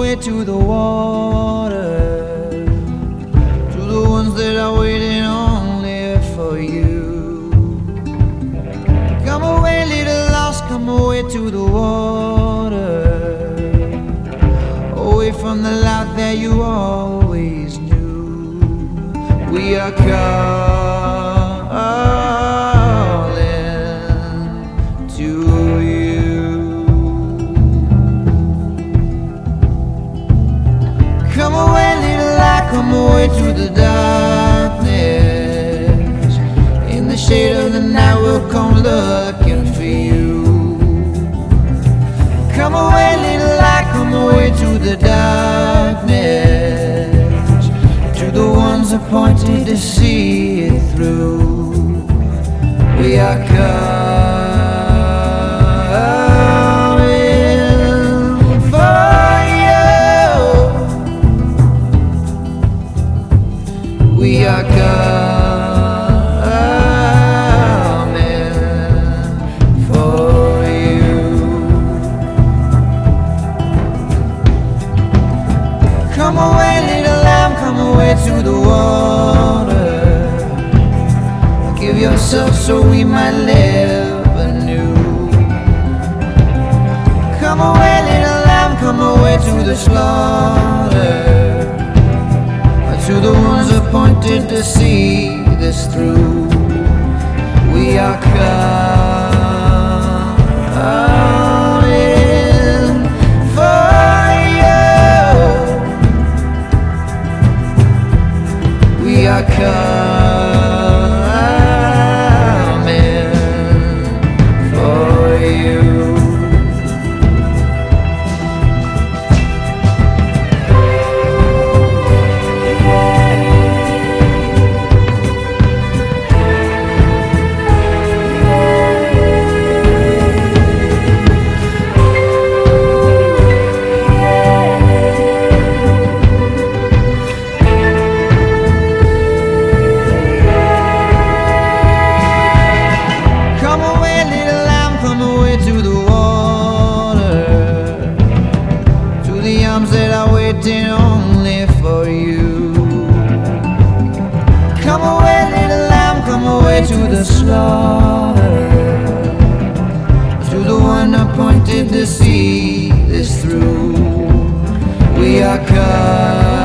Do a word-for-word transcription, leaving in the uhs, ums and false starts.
away to the water, to the ones that are waiting only for you. Come away, little lost, come away to the water, away from the light that you always knew. We are calling to you. Come away, little light, come away to the darkness. In the shade of the night we'll come looking for you. Come away, little light, come away to the darkness, to the ones appointed to see it through. We are coming for you. We are coming. Come away, little lamb, come away to the water. Give yourself so we might live anew. Come away, little lamb, come away to the slaughter, to the ones appointed to see this through. We are coming for you. We are coming for you. That are waiting only for you. Come away, little lamb, come away to the slaughter, to the one appointed to see this through. We are coming.